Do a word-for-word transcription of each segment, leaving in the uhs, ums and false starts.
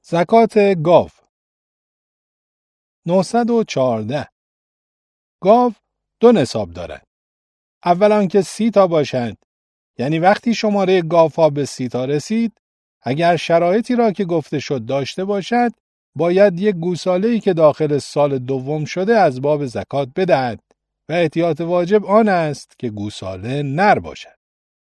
زکات گاو. نهصد و چهارده. گاو دو نصاب دارد. اول آنکه سی تا باشند، یعنی وقتی شماره گاوها به سی تا رسید، اگر شرایطی را که گفته شد داشته باشد، باید یک گوساله‌ای که داخل سال دوم شده از باب زکات بدهد و احتیاط واجب آن است که گوساله نر باشد.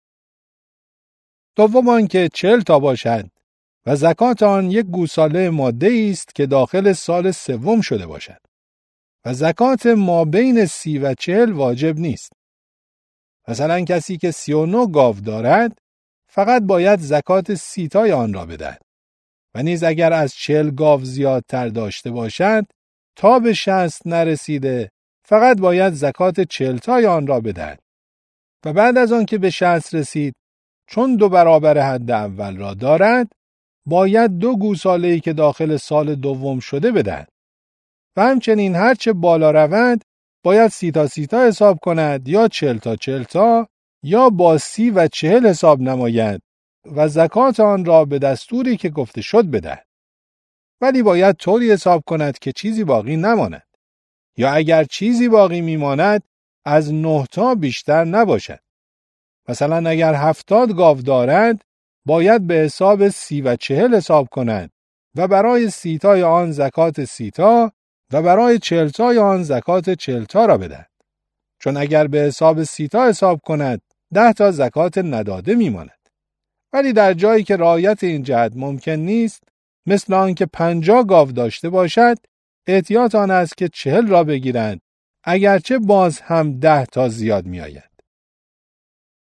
دوم آنکه چهل تا باشند و زکات آن یک گوساله ماده است که داخل سال سوم شده باشد و زکات ما بین سی و چهل واجب نیست. مثلا کسی که سی و نه گاو دارد فقط باید زکات سی تای آن را بدهد و نیز اگر از چهل گاو زیادتر داشته باشد تا به شصت نرسیده فقط باید زکات چهل تای آن را بدهد و بعد از آن که به شصت رسید چون دو برابر حد اول را دارد باید دو گوساله‌ای که داخل سال دوم شده بدهد و همچنین هرچه بالا رود باید سی تا سی تا حساب کند یا چهل تا چهل تا یا با سی و چهل حساب نماید و زکات آن را به دستوری که گفته شد بدهد. ولی باید طوری حساب کند که چیزی باقی نماند یا اگر چیزی باقی میماند از نه تا بیشتر نباشد. مثلا اگر هفتاد گاو دارد باید به حساب سی و چهل حساب کند و برای سی تای آن زکات سی تا و برای چهل تای آن زکات چهل تا را بدهد. چون اگر به حساب سی تا حساب کند ده تا زکات نداده میماند. ولی در جایی که رعایت این جهت ممکن نیست، مثل آنکه پنجاه گاو داشته باشد، احتیاط آن است که چهل را بگیرند، اگرچه باز هم ده تا زیاد می آید.